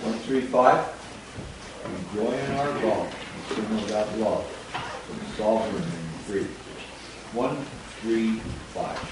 135. We join in our God, the signal of that love, from sovereign and free. 135.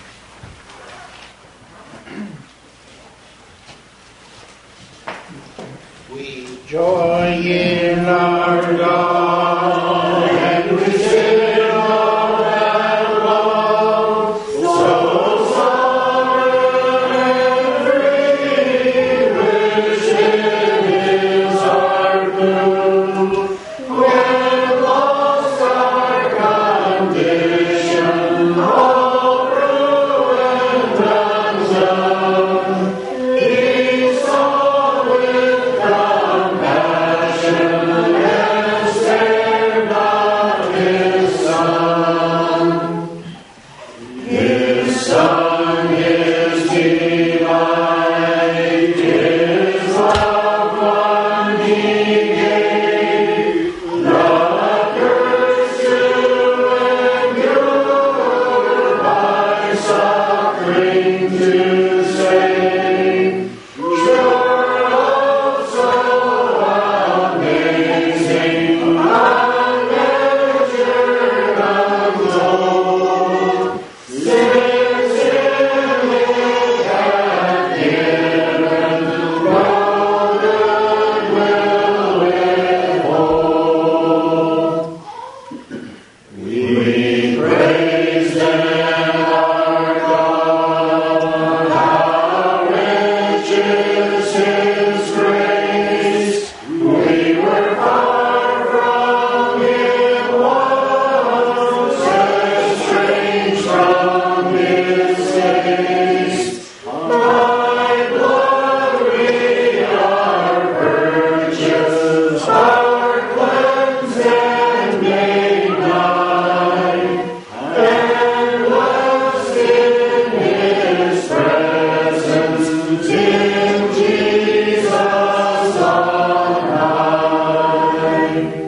We join in our God and we sing of that love, so sovereign and free, wishing is our good. When lost our condition, all ruined undone, He saw with compassion and spared not His Son. His Son, His delight, His loved one He gave, the curse to endure, by suffering to save. Sure love so amazing, unmeasured, untold, lives in me hath given, no good will withhold. We praise them, our God, how rich is His grace. We were far from Him once, estranged from His face. By blood we are purchased, are cleansed and made nigh, and blessed in His presence, in Jesus on high.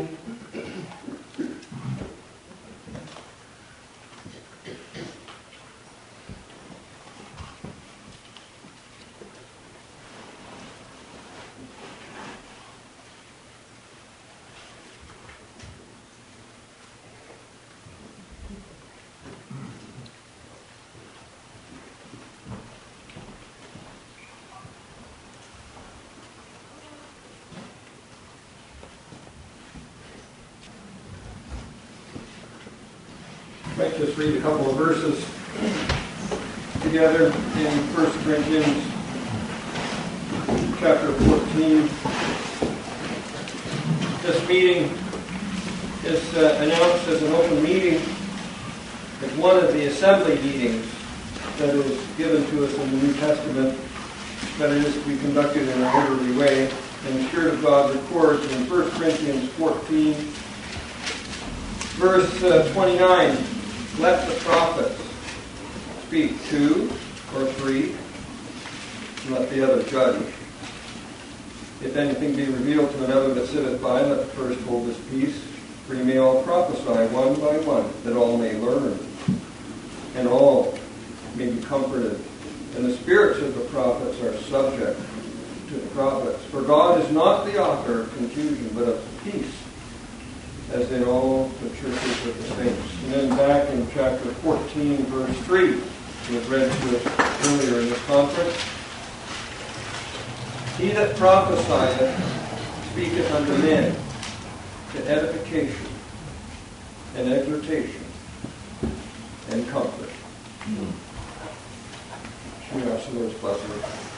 Might just read a couple of verses together in 1 Corinthians chapter 14. This meeting is announced as an open meeting. It's one of the assembly meetings that is given to us in the New Testament, that it is to be conducted in an orderly way. And the Spirit of God records in 1 Corinthians 14, verse 29, let the prophets speak 2 or 3, and let the other judge. If anything be revealed to another that sitteth by, let the first hold his peace, for ye may all prophesy one by one, that all may learn, and all may be comforted. And the spirits of the prophets are subject to the prophets. For God is not the author of confusion, but of peace, as in all the churches of the saints. And then back in chapter 14, verse 3, it was read to us earlier in this conference. He that prophesieth speaketh unto men to edification and exhortation and comfort. Should we ask the Lord's blessing?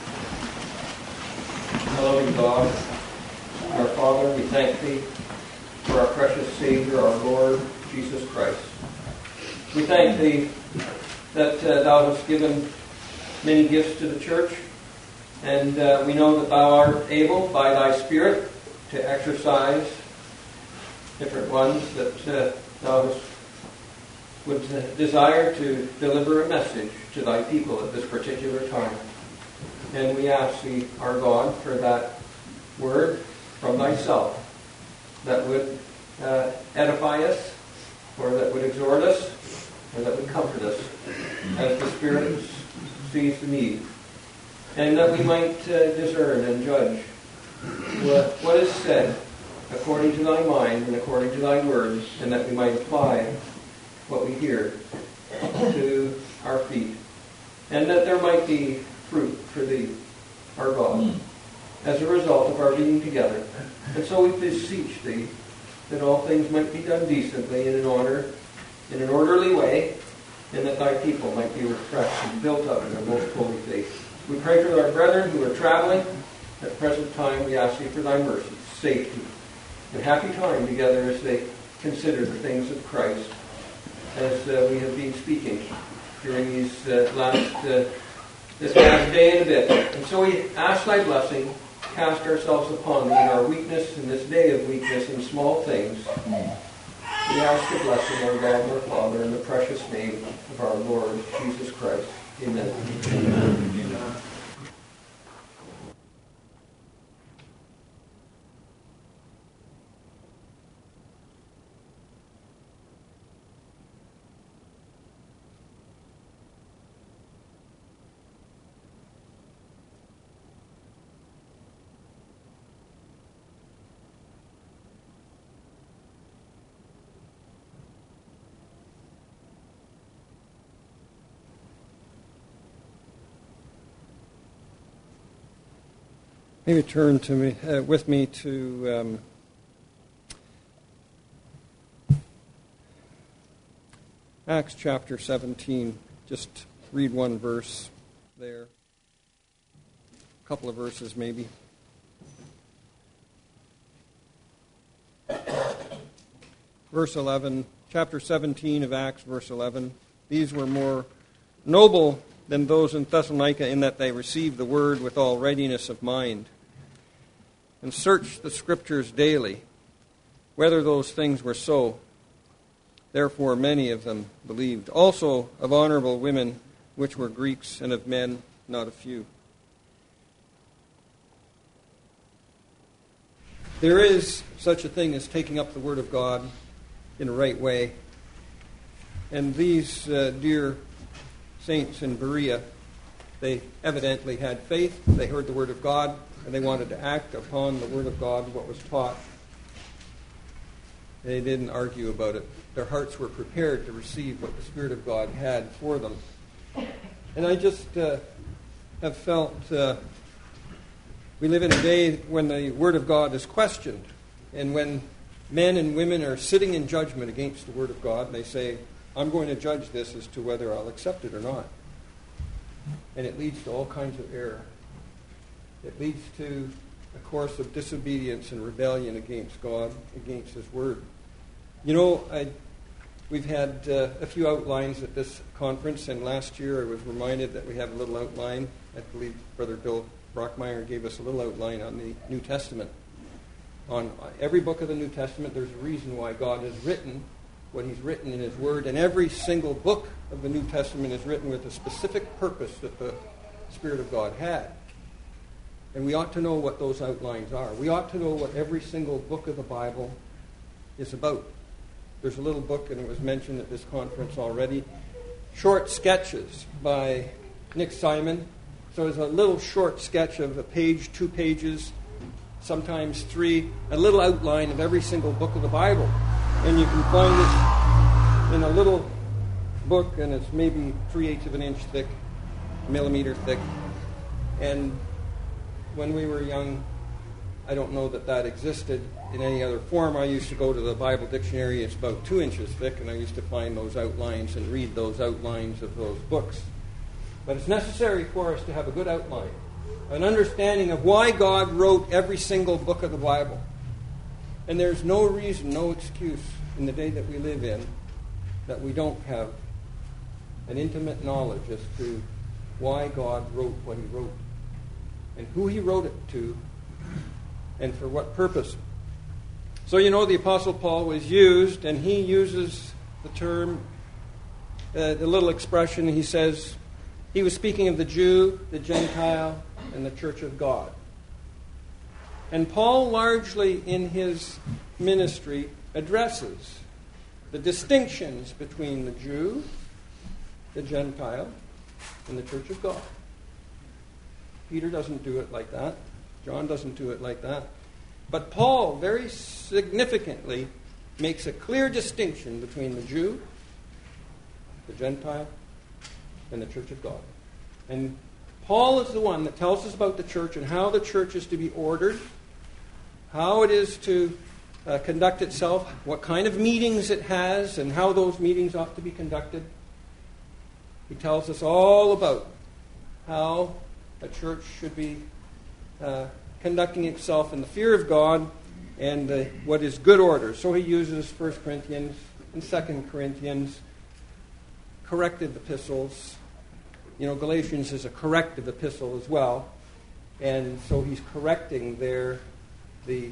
Our loving God, our Father, we thank Thee for our precious Savior, our Lord, Jesus Christ. We thank Thee that Thou hast given many gifts to the church, and we know that Thou art able, by Thy Spirit, to exercise different ones that Thou would desire to deliver a message to Thy people at this particular time. And we ask Thee, our God, for that word from Thyself that would edify us, or that would exhort us, or that would comfort us as the Spirit sees the need. And that we might discern and judge what is said according to thy mind and according to thy words, and that we might apply what we hear to our feet, and that there might be fruit for thee, our God, as a result of our being together. And so we beseech thee that all things might be done decently and in an orderly way, and that thy people might be refreshed and built up in their most holy faith. We pray for our brethren who are traveling. At the present time, we ask thee for thy mercy, safety, and happy time together as they consider the things of Christ, as we have been speaking during this last day and a bit. And so we ask thy blessing, cast ourselves upon thee in our weakness, in this day of weakness in small things. We ask your blessing, our God and our Father, in the precious name of our Lord Jesus Christ. Amen. Amen. Maybe turn with me to Acts chapter 17. Just read one verse there. A couple of verses maybe. Verse 11, chapter 17 of Acts, verse 11. These were more noble than those in Thessalonica in that they received the word with all readiness of mind, and searched the Scriptures daily, whether those things were so. Therefore many of them believed. Also of honorable women, which were Greeks, and of men not a few. There is such a thing as taking up the Word of God in a right way. And these dear saints in Berea, they evidently had faith. They heard the Word of God, and they wanted to act upon the Word of God, what was taught. They didn't argue about it. Their hearts were prepared to receive what the Spirit of God had for them. And I just have felt we live in a day when the Word of God is questioned, and when men and women are sitting in judgment against the Word of God, they say, I'm going to judge this as to whether I'll accept it or not. And it leads to all kinds of error. It leads to a course of disobedience and rebellion against God, against His Word. You know, we've had a few outlines at this conference, and last year I was reminded that we have a little outline. I believe Brother Bill Brockmeyer gave us a little outline on the New Testament. On every book of the New Testament, there's a reason why God has written what He's written in His Word, and every single book of the New Testament is written with a specific purpose that the Spirit of God had. And we ought to know what those outlines are. We ought to know what every single book of the Bible is about. There's a little book, and it was mentioned at this conference already, Short Sketches by Nick Simon. So it's a little short sketch of a page, 2 pages, sometimes 3, a little outline of every single book of the Bible. And you can find it in a little book, and it's maybe 3/8 of an inch thick, millimeter thick. And when we were young, I don't know that existed in any other form. I used to go to the Bible dictionary. It's about 2 inches thick, and I used to find those outlines and read those outlines of those books. But it's necessary for us to have a good outline, an understanding of why God wrote every single book of the Bible. And there's no reason, no excuse in the day that we live in that we don't have an intimate knowledge as to why God wrote what He wrote, and who He wrote it to, and for what purpose. So you know the Apostle Paul was used, and he uses the term, the little expression, he says, he was speaking of the Jew, the Gentile, and the Church of God. And Paul largely in his ministry addresses the distinctions between the Jew, the Gentile, and the Church of God. Peter doesn't do it like that. John doesn't do it like that. But Paul very significantly makes a clear distinction between the Jew, the Gentile, and the church of God. And Paul is the one that tells us about the church and how the church is to be ordered, how it is to conduct itself, what kind of meetings it has, and how those meetings ought to be conducted. He tells us all about how a church should be conducting itself in the fear of God and what is good order. So he uses 1 Corinthians and 2 Corinthians, corrective epistles. Galatians is a corrective epistle as well. And so he's correcting there the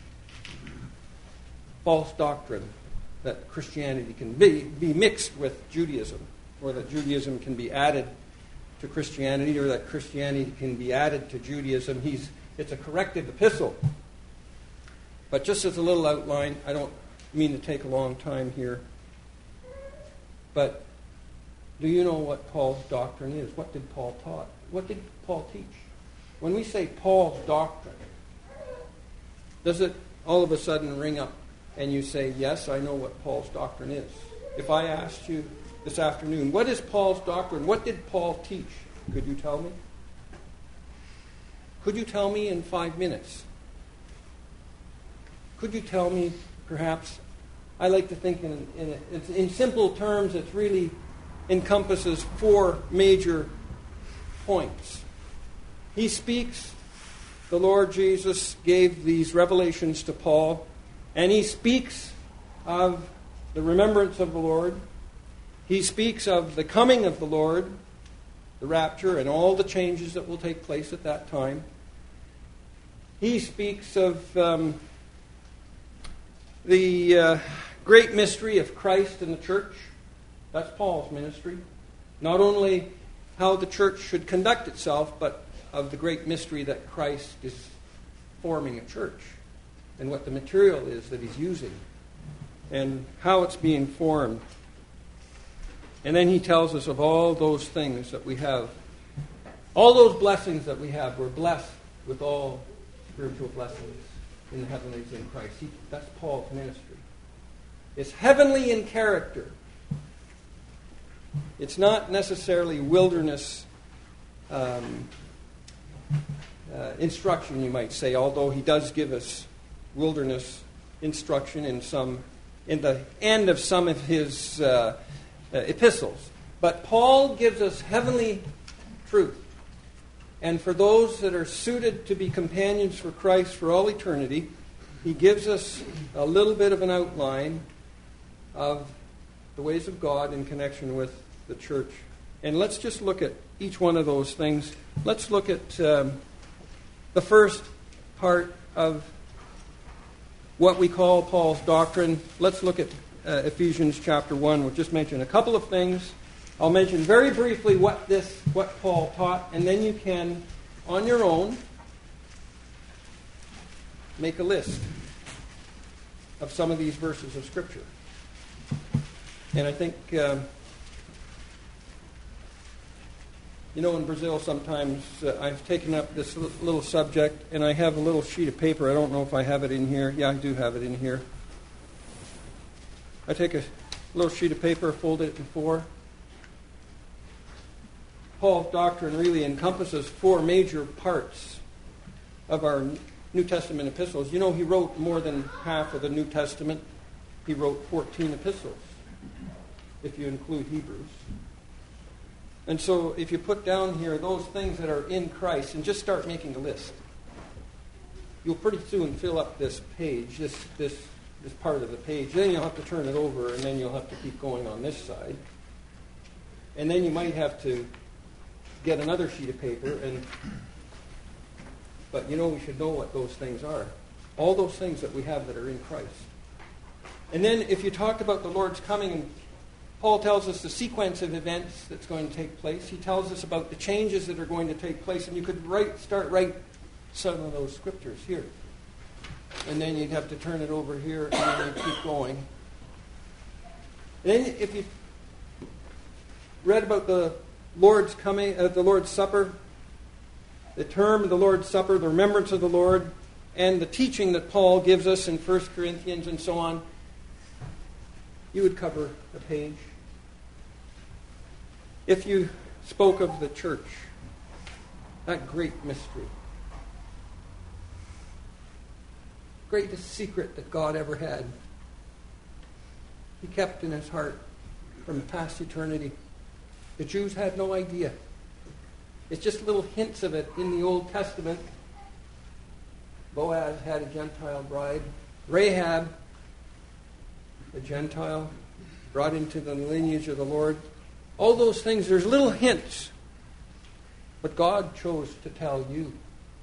false doctrine that Christianity can be mixed with Judaism, or that Judaism can be added to Christianity, or that Christianity can be added to Judaism. It's a corrective epistle. But just as a little outline, I don't mean to take a long time here, but do you know what Paul's doctrine is? What did Paul taught? What did Paul teach? When we say Paul's doctrine, does it all of a sudden ring up and you say, yes, I know what Paul's doctrine is? If I asked you this afternoon, what is Paul's doctrine? What did Paul teach? Could you tell me? Could you tell me in 5 minutes? Could you tell me, perhaps, I like to think in simple terms, it really encompasses 4 major points. He speaks, the Lord Jesus gave these revelations to Paul, and he speaks of the remembrance of the Lord. He speaks of the coming of the Lord, the rapture, and all the changes that will take place at that time. He speaks of the great mystery of Christ and the church. That's Paul's ministry. Not only how the church should conduct itself, but of the great mystery that Christ is forming a church, and what the material is that he's using, and how it's being formed. And then he tells us of all those things that we have, all those blessings that we have. We're blessed with all spiritual blessings in the heavenlies in Christ. That's Paul's ministry. It's heavenly in character. It's not necessarily wilderness instruction, you might say, although he does give us wilderness instruction in the end of some of his epistles. But Paul gives us heavenly truth. And for those that are suited to be companions for Christ for all eternity, he gives us a little bit of an outline of the ways of God in connection with the church. And let's just look at each one of those things. Let's look at the first part of what we call Paul's doctrine. Let's look at Ephesians chapter 1. We'll just mention a couple of things. I'll mention very briefly what Paul taught, and then you can, on your own, make a list of some of these verses of Scripture. And I think, in Brazil sometimes I've taken up this little subject, and I have a little sheet of paper. I don't know if I have it in here. Yeah, I do have it in here. I take a little sheet of paper, fold it in 4. Paul's doctrine really encompasses 4 major parts of our New Testament epistles. He wrote more than half of the New Testament. He wrote 14 epistles, if you include Hebrews. And so if you put down here those things that are in Christ and just start making a list, you'll pretty soon fill up this page, this part of the page. Then you'll have to turn it over, and then you'll have to keep going on this side. And then you might have to get another sheet of paper, but we should know what those things are. All those things that we have that are in Christ. And then if you talk about the Lord's coming, Paul tells us the sequence of events that's going to take place. He tells us about the changes that are going to take place, and you could start some of those scriptures here. And then you'd have to turn it over here, and then you'd keep going. And then if you read about the Lord's coming, the Lord's Supper, the term of the Lord's Supper, the remembrance of the Lord, and the teaching that Paul gives us in 1 Corinthians and so on, you would cover a page. If you spoke of the church, that great mystery, greatest secret that God ever had, He kept in His heart from past eternity. The Jews had no idea. It's just little hints of it in the Old Testament. Boaz had a Gentile bride. Rahab, a Gentile, brought into the lineage of the Lord. All those things, there's little hints. But God chose to tell you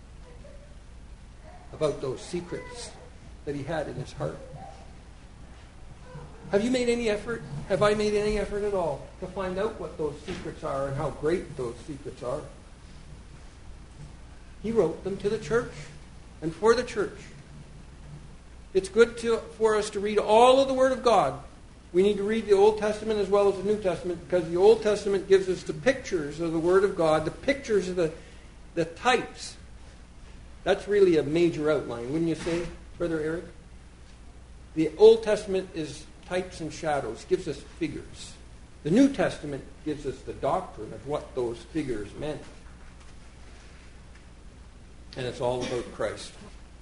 about those secrets that He had in His heart. Have you made any effort? Have I made any effort at all to find out what those secrets are and how great those secrets are? He wrote them to the church and for the church. It's good for us to read all of the Word of God. We need to read the Old Testament as well as the New Testament, because the Old Testament gives us the pictures of the Word of God, the pictures of the types. That's really a major outline, wouldn't you say, Brother Eric? The Old Testament is types and shadows, gives us figures. The New Testament gives us the doctrine of what those figures meant. And it's all about Christ.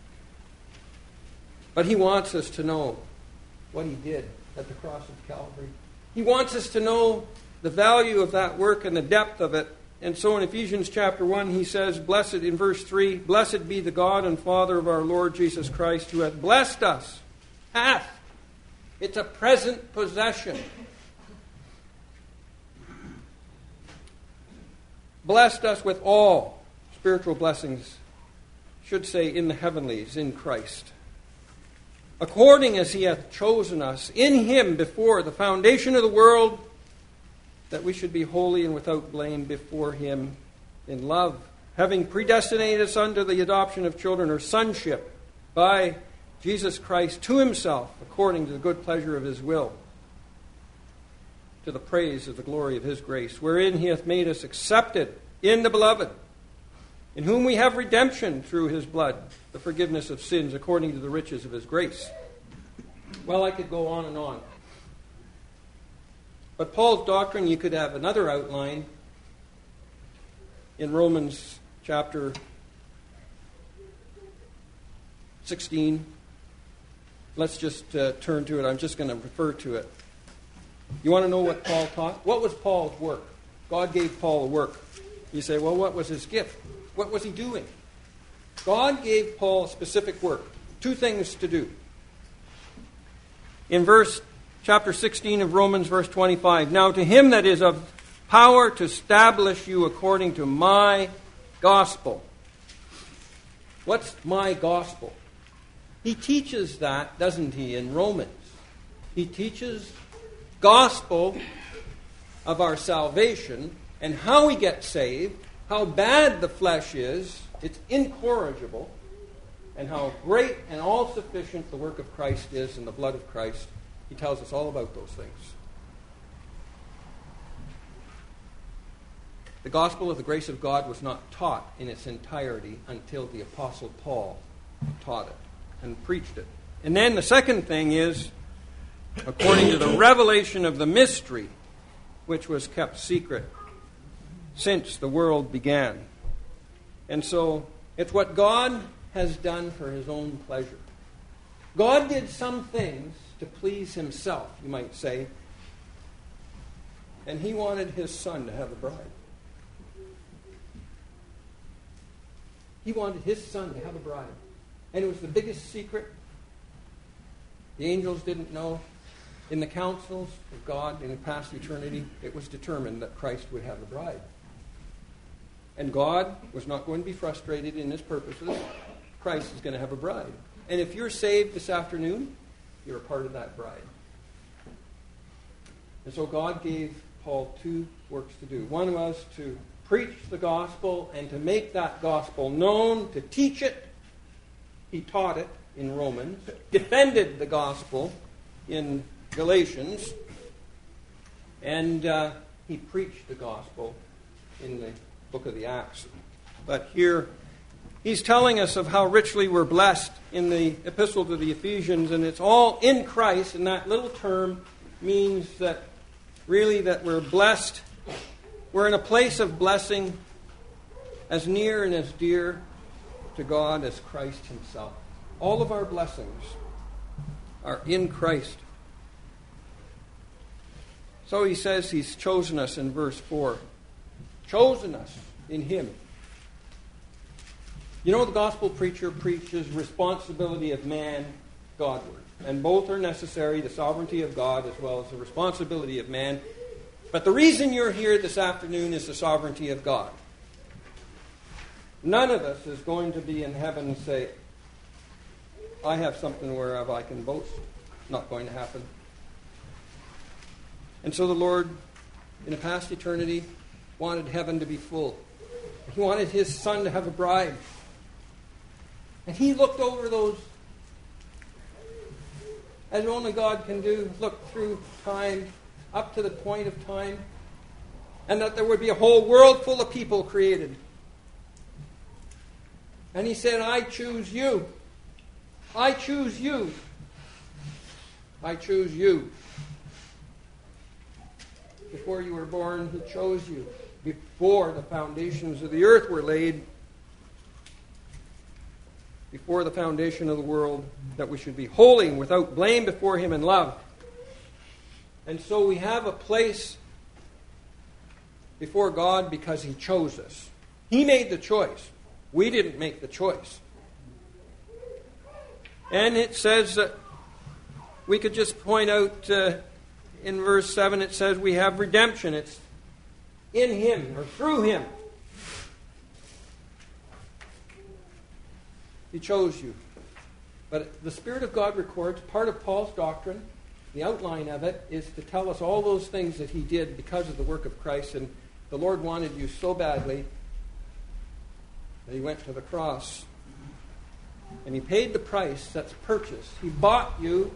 But He wants us to know what He did at the cross of Calvary. He wants us to know the value of that work and the depth of it. And so in Ephesians chapter 1, he says, blessed, in verse 3, blessed be the God and Father of our Lord Jesus Christ, who hath blessed us. Hath. It's a present possession. Blessed us with all spiritual blessings, should say in the heavenlies, in Christ. According as He hath chosen us in Him before the foundation of the world, that we should be holy and without blame before Him in love, having predestinated us unto the adoption of children, or sonship, by Jesus Christ to Himself, according to the good pleasure of His will, to the praise of the glory of His grace, wherein He hath made us accepted in the Beloved, in whom we have redemption through His blood, the forgiveness of sins, according to the riches of His grace. Well, I could go on and on. But Paul's doctrine, you could have another outline in Romans chapter 16. Let's just turn to it. I'm just going to refer to it. You want to know what Paul taught? What was Paul's work? God gave Paul a work. You say, well, what was his gift? What was he doing? God gave Paul a specific work. Two things to do. In chapter 16 of Romans, verse 25, now to Him that is of power to establish you according to my gospel. What's my gospel? He teaches that, doesn't he, in Romans? He teaches gospel of our salvation and how we get saved, how bad the flesh is, it's incorrigible, and how great and all-sufficient the work of Christ is in the blood of Christ. He tells us all about those things. The gospel of the grace of God was not taught in its entirety until the Apostle Paul taught it and preached it. And then the second thing is, according to the revelation of the mystery, which was kept secret since the world began. And so, it's what God has done for His own pleasure. God did some things to please Himself, you might say, and He wanted His Son to have a bride. He wanted His Son to have a bride. And it was the biggest secret. The angels didn't know. In the councils of God in past eternity, it was determined that Christ would have a bride. And God was not going to be frustrated in His purposes. Christ is going to have a bride. And if you're saved this afternoon, you're a part of that bride. And so God gave Paul two works to do. One was to preach the gospel and to make that gospel known, to teach it. He taught it in Romans, defended the gospel in Galatians, and he preached the gospel in the book of the Acts. But here he's telling us of how richly we're blessed in the epistle to the Ephesians, and it's all in Christ, and that little term means that really that we're blessed. We're in a place of blessing as near and as dear to God as Christ himself. All of our blessings are in Christ. So he says he's chosen us in verse 4. Chosen us in him. You know, the gospel preacher preaches responsibility of man Godward. And both are necessary, the sovereignty of God as well as the responsibility of man. But the reason you're here this afternoon is the sovereignty of God. None of us is going to be in heaven and say, I have something whereof I can boast. Not going to happen. And so the Lord, in a past eternity, wanted heaven to be full. He wanted his Son to have a bride. And he looked over those, as only God can do, look through time, up to the point of time, and that there would be a whole world full of people created. And he said, I choose you. I choose you. I choose you. Before you were born, he chose you. Before the foundations of the earth were laid, before the foundation of the world, that we should be holy and without blame before him in love. And so we have a place before God because he chose us. He made the choice. We didn't make the choice. And it says that we could just point out in verse 7, it says we have redemption. It's in him or through him. He chose you. But the Spirit of God records, part of Paul's doctrine, the outline of it, is to tell us all those things that he did because of the work of Christ. And the Lord wanted you so badly that he went to the cross. And he paid the price that's purchased. He bought you.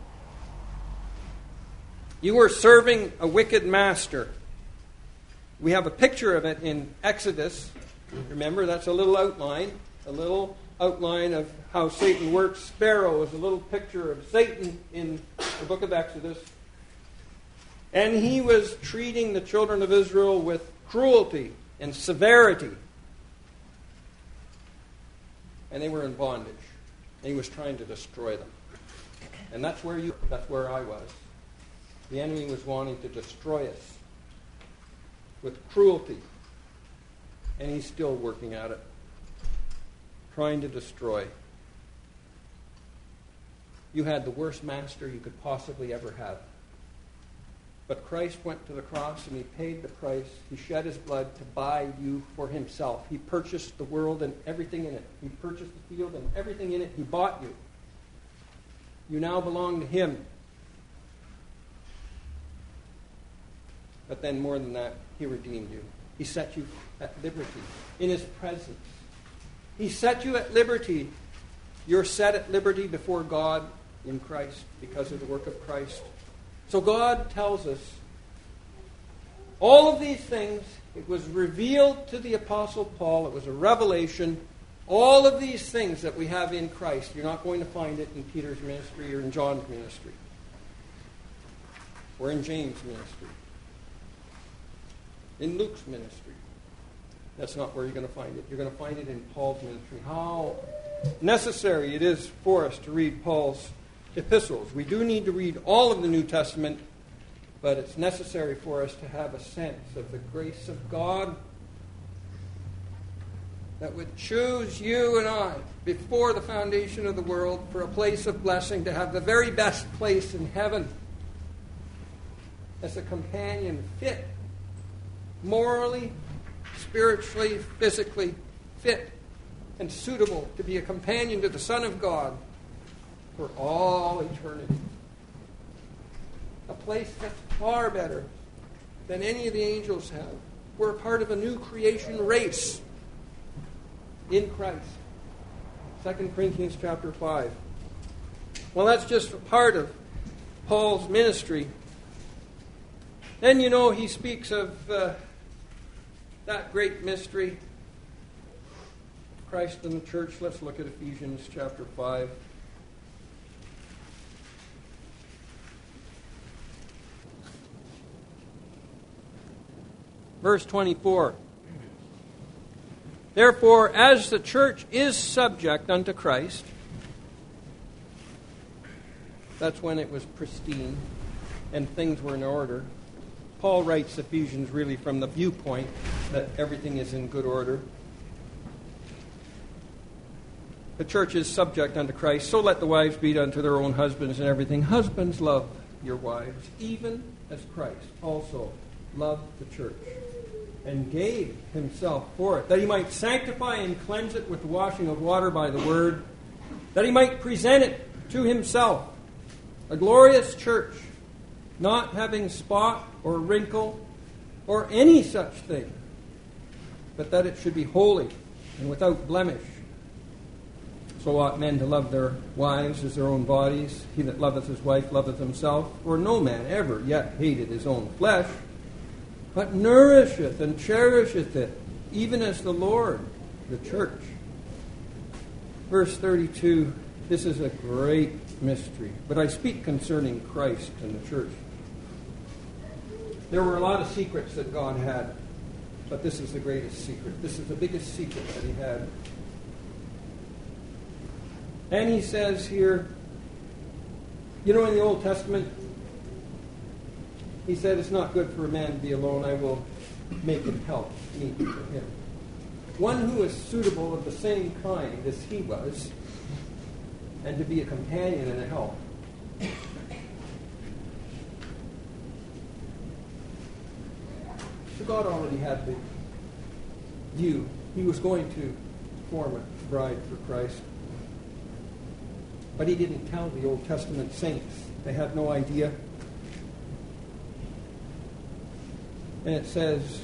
You were serving a wicked master. We have a picture of it in Exodus. Remember, that's a little outline of how Satan works. Pharaoh is a little picture of Satan in the book of Exodus. And he was treating the children of Israel with cruelty and severity. And they were in bondage. And he was trying to destroy them. And that's where I was. The enemy was wanting to destroy us with cruelty. And he's still working at it. Trying to destroy. You had the worst master you could possibly ever have. But Christ went to the cross and he paid the price. He shed his blood to buy you for himself. He purchased the world and everything in it. He purchased the field and everything in it. He bought you. You now belong to him. But then more than that, he redeemed you. He set you at liberty in his presence. He set you at liberty. You're set at liberty before God in Christ because of the work of Christ. So God tells us all of these things. It was revealed to the Apostle Paul. It was a revelation. All of these things that we have in Christ, you're not going to find it in Peter's ministry or in John's ministry or in James' ministry, in Luke's ministry. That's not where you're going to find it. You're going to find it in Paul's ministry. How necessary it is for us to read Paul's epistles. We do need to read all of the New Testament, but it's necessary for us to have a sense of the grace of God that would choose you and I before the foundation of the world for a place of blessing, to have the very best place in heaven as a companion fit, morally, spiritually, physically fit and suitable to be a companion to the Son of God for all eternity. A place that's far better than any of the angels have. We're a part of a new creation race in Christ. 2 Corinthians chapter 5. Well, that's just a part of Paul's ministry. Then, he speaks of that great mystery Christ and the church, let's look at Ephesians chapter 5. Verse 24. Therefore, as the church is subject unto Christ, that's when it was pristine and things were in order. Paul writes Ephesians really from the viewpoint that everything is in good order. The church is subject unto Christ, so let the wives be unto their own husbands and everything. Husbands, love your wives, even as Christ also loved the church and gave himself for it, that he might sanctify and cleanse it with the washing of water by the word, that he might present it to himself, a glorious church, not having spot or wrinkle or any such thing, but that it should be holy and without blemish. So ought men to love their wives as their own bodies. He that loveth his wife loveth himself. For no man ever yet hated his own flesh, but nourisheth and cherisheth it, even as the Lord, the church. Verse 32, this is a great mystery, but I speak concerning Christ and the church. There were a lot of secrets that God had, but this is the greatest secret. This is the biggest secret that he had. And he says here, you know, in the Old Testament, he said, it's not good for a man to be alone. I will make him help me for him. One who is suitable of the same kind as he was, and to be a companion and a help. So God already had the view. He was going to form a bride for Christ. But he didn't tell the Old Testament saints. They had no idea. And it says,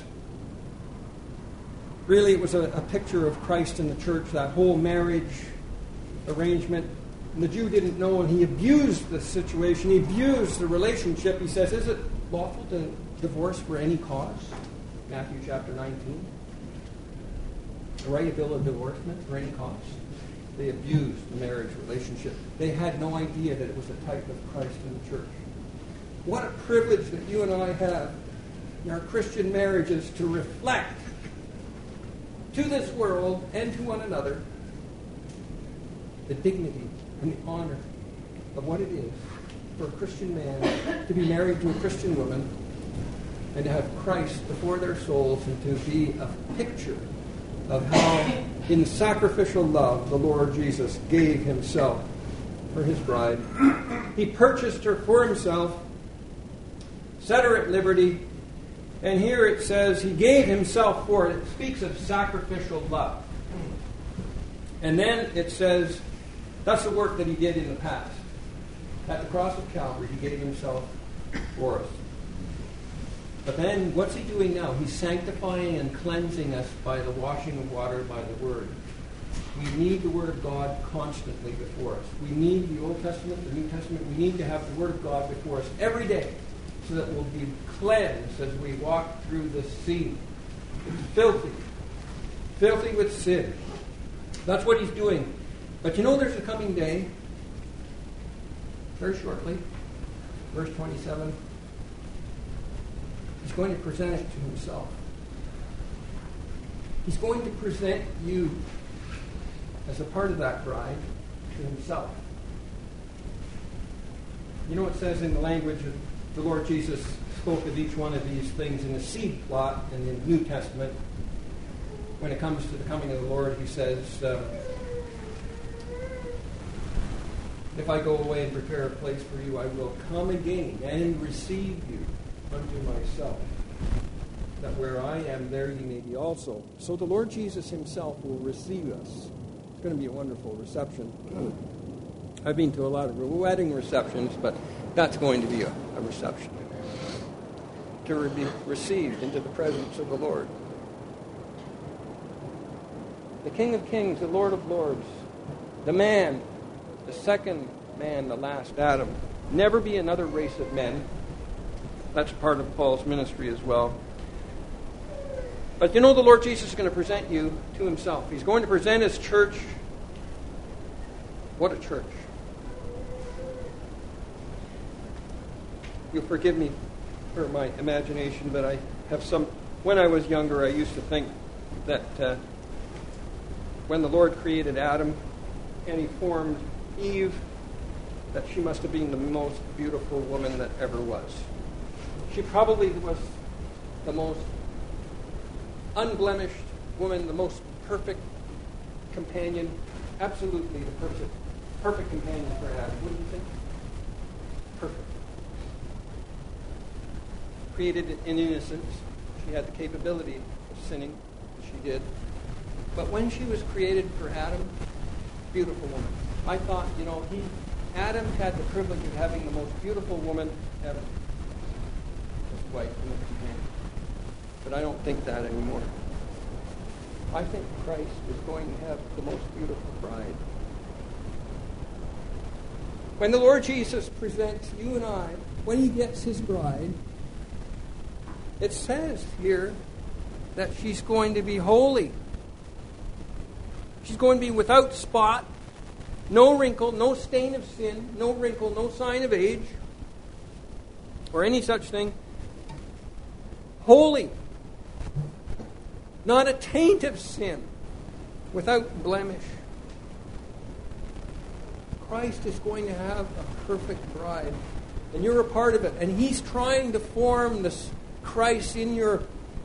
really it was a picture of Christ and the church, that whole marriage arrangement. And the Jew didn't know, and he abused the situation. He abused the relationship. He says, is it lawful to divorce for any cause? Matthew chapter 19. To write a bill of divorcement for any cause. They abused the marriage relationship. They had no idea that it was a type of Christ in the church. What a privilege that you and I have in our Christian marriages to reflect to this world and to one another the dignity and the honor of what it is for a Christian man to be married to a Christian woman and to have Christ before their souls and to be a picture of how in sacrificial love the Lord Jesus gave himself for his bride. He purchased her for himself, set her at liberty, and here it says he gave himself for it. It speaks of sacrificial love. And then it says that's the work that he did in the past. At the cross of Calvary, he gave himself for us. But then, what's he doing now? He's sanctifying and cleansing us by the washing of water by the Word. We need the Word of God constantly before us. We need the Old Testament, the New Testament. We need to have the Word of God before us every day so that we'll be cleansed as we walk through the sea. It's filthy. Filthy with sin. That's what he's doing. But you know there's a coming day, very shortly, verse 27. He's going to present it to himself. He's going to present you as a part of that bride to himself. You know, it says in the language of the Lord Jesus spoke of each one of these things in the seed plot in the New Testament. When it comes to the coming of the Lord, he says, if I go away and prepare a place for you, I will come again and receive you unto myself, that where I am, there ye may be also. So the Lord Jesus himself will receive us. It's going to be a wonderful reception. I've been to a lot of wedding receptions, but that's going to be a reception. To be received into the presence of the Lord. The King of Kings, the Lord of Lords, the man, the second man, the last Adam. Never be another race of men. That's part of Paul's ministry as well. But you know the Lord Jesus is going to present you to himself. He's going to present his church. What a church. You'll forgive me for my imagination, but I have when I was younger, I used to think that when the Lord created Adam and he formed Eve, that she must have been the most beautiful woman that ever was. She probably was the most unblemished woman, the most perfect companion, absolutely the perfect companion for Adam, wouldn't you think? Perfect. Created in innocence. She had the capability of sinning. She did. But when she was created for Adam, beautiful woman. I thought, Adam had the privilege of having the most beautiful woman ever. His wife and his companion. But I don't think that anymore. I think Christ is going to have the most beautiful bride. When the Lord Jesus presents you and I, when he gets his bride, it says here that she's going to be holy. She's going to be without spot, no wrinkle, no stain of sin, no wrinkle, no sign of age, or any such thing. Holy. Not a taint of sin, without blemish. Christ is going to have a perfect bride, and you're a part of it. And he's trying to form this Christ in your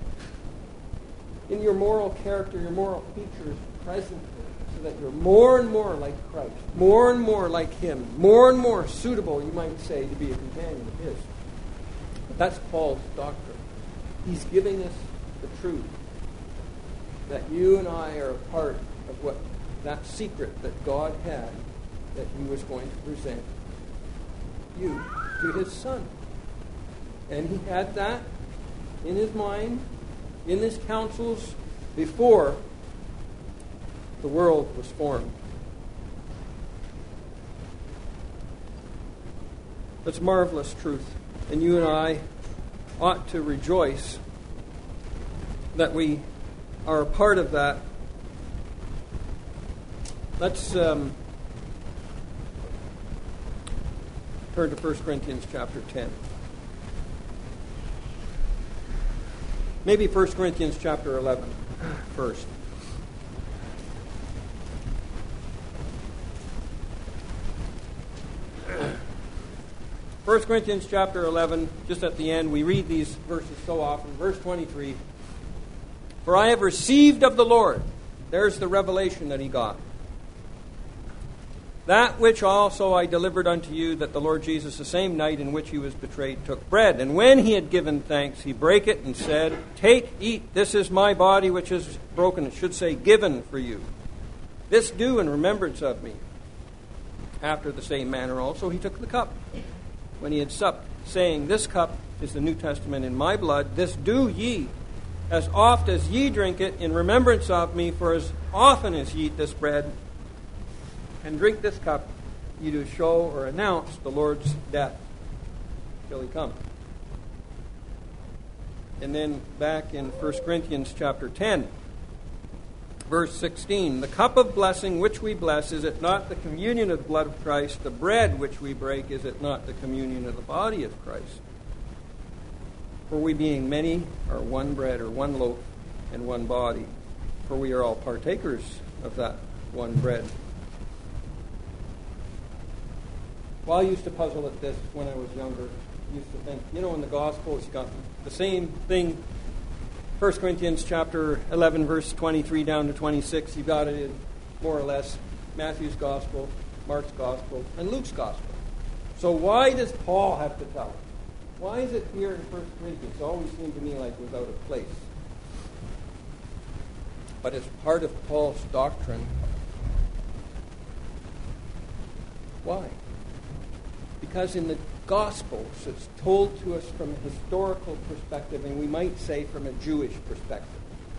moral character, your moral features presently, so that you're more and more like Christ, more and more like him, more and more suitable, you might say, to be a companion of his. But that's Paul's doctrine. He's giving us the truth that you and I are a part of what that secret that God had, that he was going to present you to his Son. And he had that in his mind, in his counsels, before the world was formed. That's marvelous truth. And you and I ought to rejoice that we are a part of that. Let's turn to 1 Corinthians chapter 10. Maybe 1 Corinthians chapter 11 first. 1 Corinthians chapter 11, just at the end, we read these verses so often. Verse 23, "For I have received of the Lord," there's the revelation that he got, "that which also I delivered unto you, that the Lord Jesus, the same night in which he was betrayed, took bread. And when he had given thanks, he brake it and said, Take, eat, this is my body which is broken." It should say, given for you. "This do in remembrance of me." After the same manner also he took the cup, when he had supped, saying, "This cup is the New Testament in my blood. This do ye, as oft as ye drink it, in remembrance of me. For as often as ye eat this bread and drink this cup, you do show or announce the Lord's death till he come." And then back in 1 Corinthians chapter 10, verse 16, "The cup of blessing which we bless, is it not the communion of the blood of Christ? The bread which we break, is it not the communion of the body of Christ? For we being many are one bread," or one loaf, "and one body. For we are all partakers of that one bread." Well, I used to puzzle at this when I was younger. I used to think, in the Gospels, you got the same thing. 1 Corinthians chapter 11, verse 23 down to 26, you got it in more or less Matthew's Gospel, Mark's Gospel, and Luke's Gospel. So why does Paul have to tell it? Why is it here in 1 Corinthians? It always seemed to me like it was out of place. But it's part of Paul's doctrine. Why? Because in the Gospels, it's told to us from a historical perspective, and we might say from a Jewish perspective.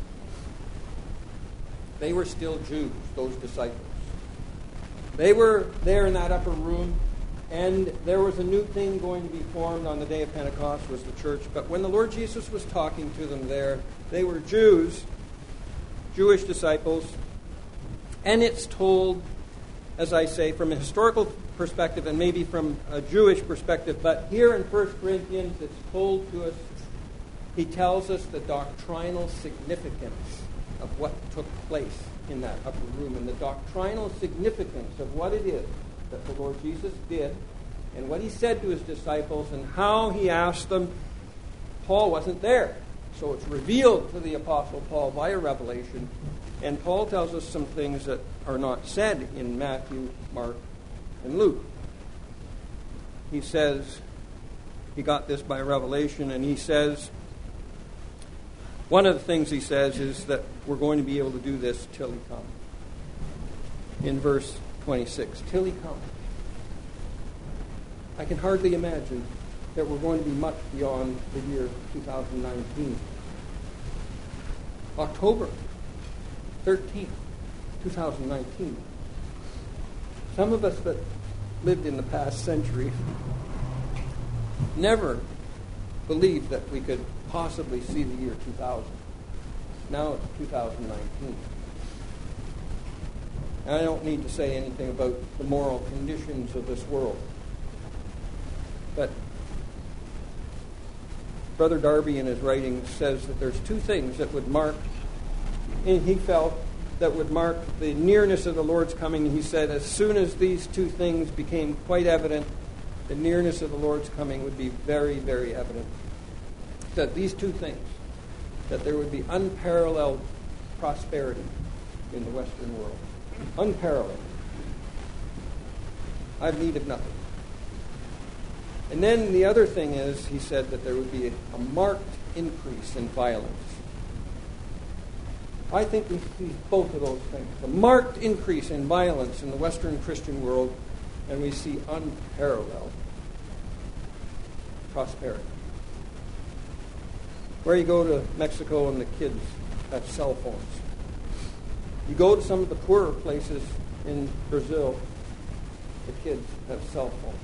They were still Jews, those disciples. They were there in that upper room, And there was a new thing going to be formed on the day of Pentecost, was the church. But when the Lord Jesus was talking to them there, they were Jews, Jewish disciples. And it's told, as I say, from a historical perspective and maybe from a Jewish perspective. But here in 1 Corinthians, it's told to us, he tells us the doctrinal significance of what took place in that upper room and the doctrinal significance of what it is that the Lord Jesus did and what he said to his disciples and how he asked them. Paul wasn't there, so it's revealed to the Apostle Paul via revelation, and Paul tells us some things that are not said in Matthew, Mark, and Luke. He says, he got this by revelation, and he says, one of the things he says is that we're going to be able to do this till he comes. In verse 26, till he comes. I can hardly imagine that we're going to be much beyond the year 2019. October 13th, 2019. Some of us that lived in the past century never believed that we could possibly see the year 2000. Now it's 2019. And I don't need to say anything about the moral conditions of this world. But Brother Darby in his writing says that there's two things that would mark, and he felt that would mark the nearness of the Lord's coming. He said as soon as these two things became quite evident, the nearness of the Lord's coming would be very, very evident. That these two things, that there would be unparalleled prosperity in the Western world. Unparalleled. I've need of nothing. And then the other thing is, he said that there would be a marked increase in violence. I think we see both of those things. A marked increase in violence in the Western Christian world, and we see unparalleled prosperity. Where you go to Mexico and the kids have cell phones. You go to some of the poorer places in Brazil, the kids have cell phones.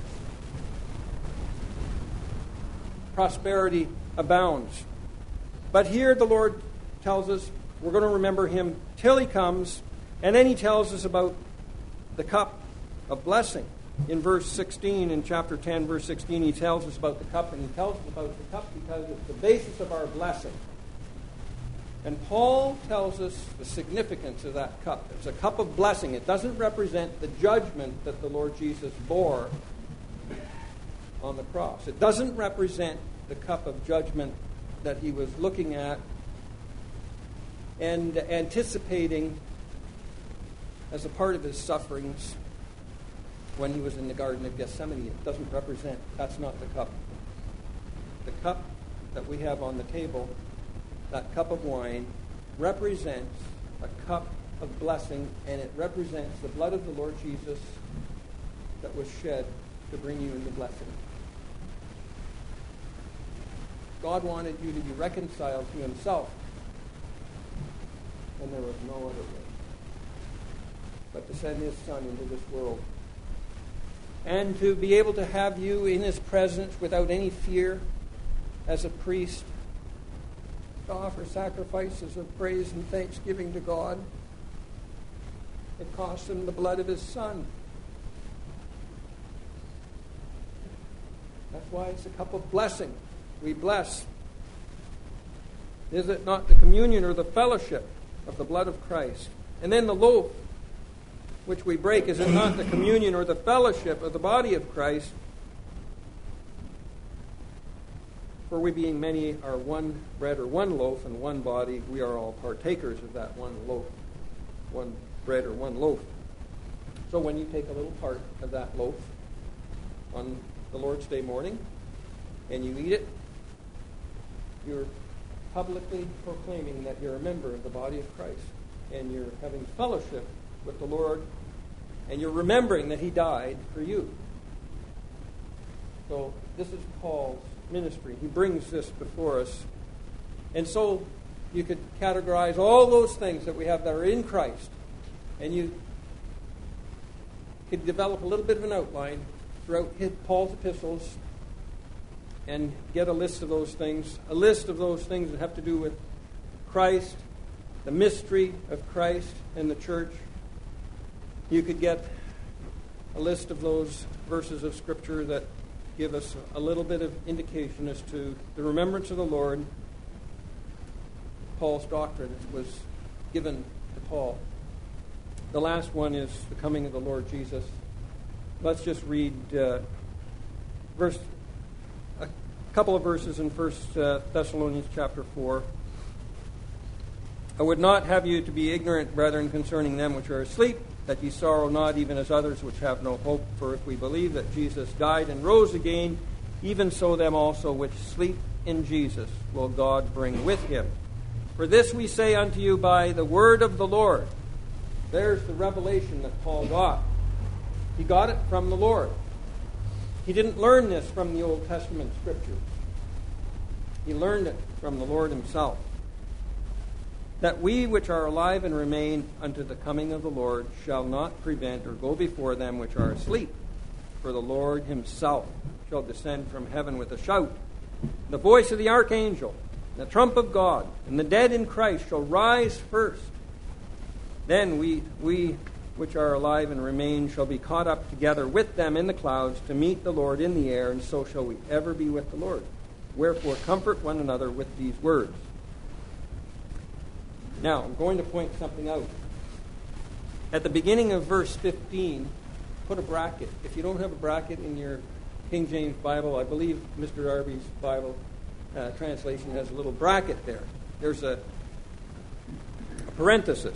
Prosperity abounds. But here the Lord tells us we're going to remember him till he comes, and then he tells us about the cup of blessing. In verse 16, in chapter 10, verse 16, he tells us about the cup, and he tells us about the cup because it's the basis of our blessing. And Paul tells us the significance of that cup. It's a cup of blessing. It doesn't represent the judgment that the Lord Jesus bore on the cross. It doesn't represent the cup of judgment that he was looking at and anticipating as a part of his sufferings when he was in the Garden of Gethsemane. It doesn't represent. That's not the cup. The cup that we have on the table, that cup of wine, represents a cup of blessing, and it represents the blood of the Lord Jesus that was shed to bring you into blessing. God wanted you to be reconciled to himself, and there was no other way but to send his Son into this world. And to be able to have you in his presence without any fear as a priest, to offer sacrifices of praise and thanksgiving to God. It cost him the blood of his Son. That's why it's a cup of blessing. We bless. Is it not the communion or the fellowship of the blood of Christ? And then the loaf which we break, is it not the communion or the fellowship of the body of Christ? For we being many are one bread or one loaf and one body, we are all partakers of that one loaf, one bread or one loaf. So when you take a little part of that loaf on the Lord's Day morning and you eat it, you're publicly proclaiming that you're a member of the body of Christ, and you're having fellowship with the Lord, and you're remembering that he died for you. So this is Paul's ministry. He brings this before us. And so you could categorize all those things that we have that are in Christ, and you could develop a little bit of an outline throughout Paul's epistles and get a list of those things that have to do with Christ, the mystery of Christ and the church. You could get a list of those verses of Scripture that give us a little bit of indication as to the remembrance of the Lord. Paul's doctrine was given to Paul. The last one is the coming of the Lord Jesus. Let's just read a couple of verses in 1 Thessalonians chapter 4. I would not have you to be ignorant, brethren, concerning them which are asleep, that ye sorrow not, even as others which have no hope. For if we believe that Jesus died and rose again, even so them also which sleep in Jesus will God bring with him. For this we say unto you by the word of the Lord. There's the revelation that Paul got. He got it from the Lord. He didn't learn this from the Old Testament Scriptures. He learned it from the Lord himself. That we which are alive and remain unto the coming of the Lord shall not prevent or go before them which are asleep. For the Lord himself shall descend from heaven with a shout, the voice of the archangel, the trump of God, and the dead in Christ shall rise first. Then we which are alive and remain shall be caught up together with them in the clouds to meet the Lord in the air, and so shall we ever be with the Lord. Wherefore comfort one another with these words. Now, I'm going to point something out. At the beginning of verse 15, put a bracket. If you don't have a bracket in your King James Bible, I believe Mr. Darby's Bible translation has a little bracket there. There's a parenthesis.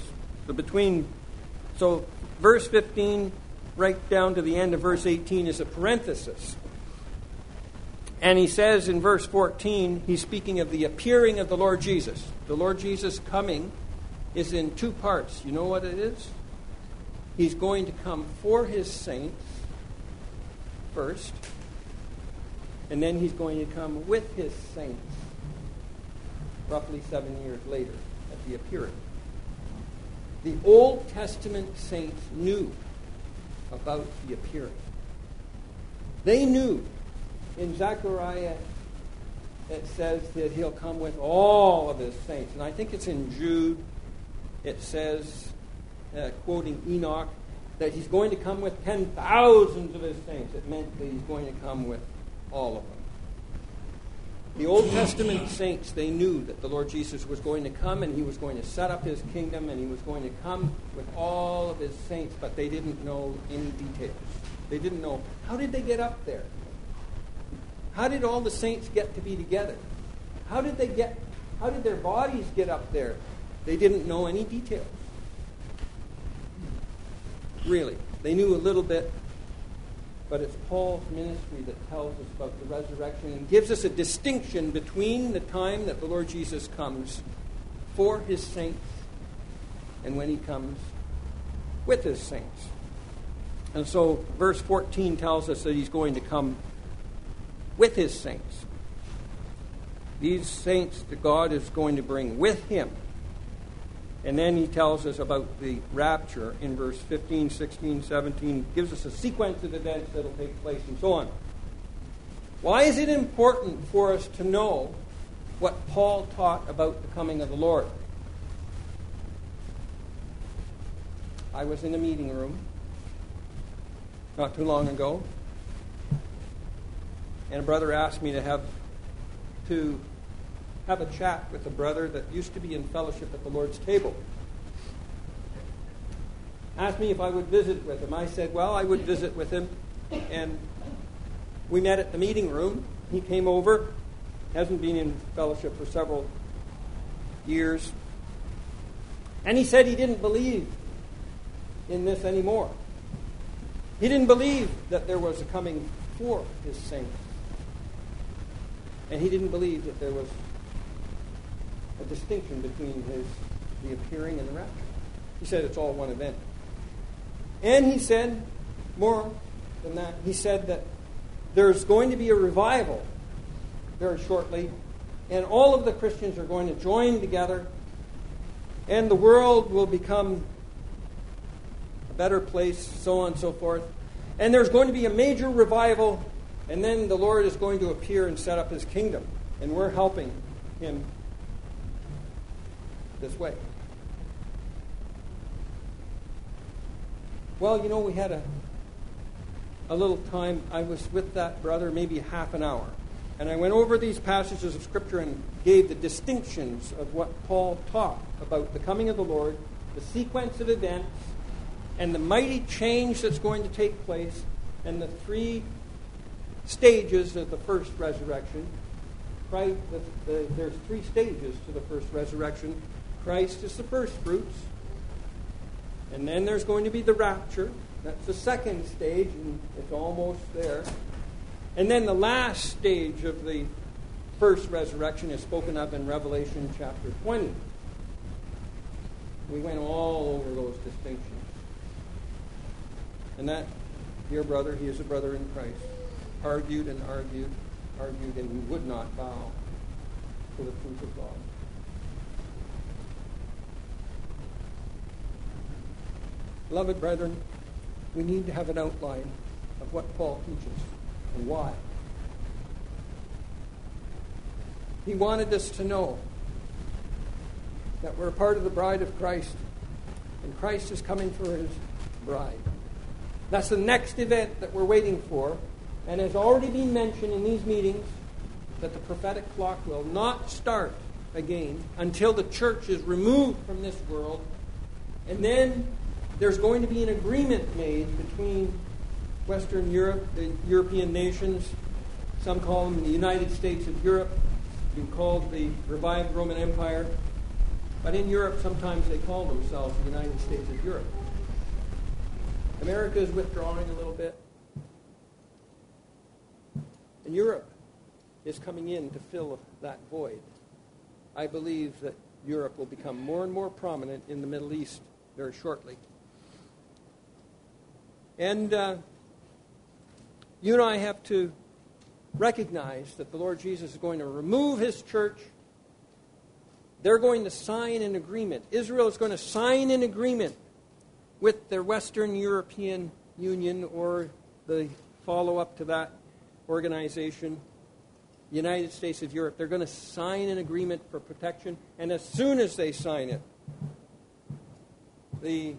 So verse 15 right down to the end of verse 18 is a parenthesis. And he says in verse 14, he's speaking of the appearing of the Lord Jesus. The Lord Jesus coming is in two parts. You know what it is? He's going to come for his saints first, and then he's going to come with his saints roughly 7 years later at the appearing. The Old Testament saints knew about the appearing. They knew. In Zechariah, it says that he'll come with all of his saints. And I think it's in Jude, it says, quoting Enoch, that he's going to come with 10,000s of his saints. It meant that he's going to come with all of them. The Old Testament saints, they knew that the Lord Jesus was going to come and he was going to set up his kingdom and he was going to come with all of his saints, but they didn't know any details. They didn't know, how did they get up there? How did all the saints get to be together? How did their bodies get up there? They didn't know any details. Really. They knew a little bit, but it's Paul's ministry that tells us about the resurrection and gives us a distinction between the time that the Lord Jesus comes for his saints and when he comes with his saints. And so verse 14 tells us that he's going to come with his saints. These saints that God is going to bring with him. And then he tells us about the rapture in verse 15, 16, 17. Gives us a sequence of events that will take place and so on. Why is it important for us to know what Paul taught about the coming of the Lord? I was in a meeting room not too long ago, and a brother asked me to have a chat with a brother that used to be in fellowship at the Lord's table. Asked me if I would visit with him. I said, well, I would visit with him. And we met at the meeting room. He came over. Hasn't been in fellowship for several years. And he said he didn't believe in this anymore. He didn't believe that there was a coming for his saints. And he didn't believe that there was a distinction between the appearing and the rapture. He said it's all one event. And he said, more than that, he said that there's going to be a revival very shortly, and all of the Christians are going to join together, and the world will become a better place, so on and so forth. And there's going to be a major revival, and then the Lord is going to appear and set up his kingdom. And we're helping him this way. Well, we had a little time. I was with that brother maybe half an hour. And I went over these passages of Scripture and gave the distinctions of what Paul taught about the coming of the Lord, the sequence of events, and the mighty change that's going to take place, and the 3 stages of the first resurrection. There's 3 stages to the first resurrection. Christ is the first fruits. And then there's going to be the rapture. That's the second stage, and it's almost there. And then the last stage of the first resurrection is spoken of in Revelation chapter 20. We went all over those distinctions. And that, dear brother, he is a brother in Christ, argued, and he would not bow to the truth of God. Beloved brethren, we need to have an outline of what Paul teaches and why. He wanted us to know that we're a part of the bride of Christ, and Christ is coming for his bride. That's the next event that we're waiting for, and has already been mentioned in these meetings that the prophetic clock will not start again until the church is removed from this world, and then there's going to be an agreement made between Western Europe, the European nations. Some call them the United States of Europe. Been called the revived Roman Empire. But in Europe, sometimes they call themselves the United States of Europe. America is withdrawing a little bit. And Europe is coming in to fill that void. I believe that Europe will become more and more prominent in the Middle East very shortly. And you and I have to recognize that the Lord Jesus is going to remove his church. They're going to sign an agreement. Israel is going to sign an agreement with the Western European Union, or the follow-up to that organization, the United States of Europe. They're going to sign an agreement for protection, and as soon as they sign it, the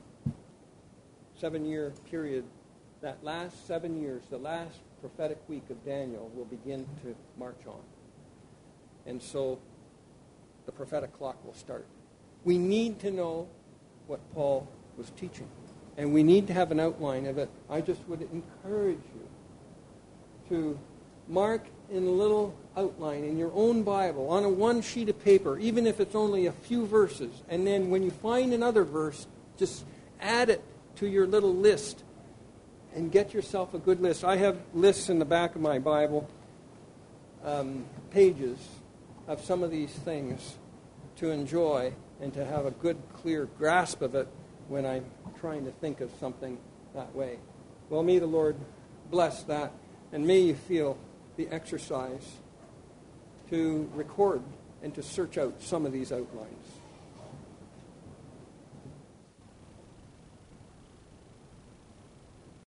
7-year period, that last 7 years, the last prophetic week of Daniel will begin to march on. And so the prophetic clock will start. We need to know what Paul was teaching, and we need to have an outline of it. I just would encourage you to mark in a little outline in your own Bible, on a one sheet of paper, even if it's only a few verses, and then when you find another verse, just add it to your little list and get yourself a good list. I have lists in the back of my Bible, pages of some of these things to enjoy and to have a good, clear grasp of it when I'm trying to think of something that way. Well, may the Lord bless that, and may you feel the exercise to record and to search out some of these outlines.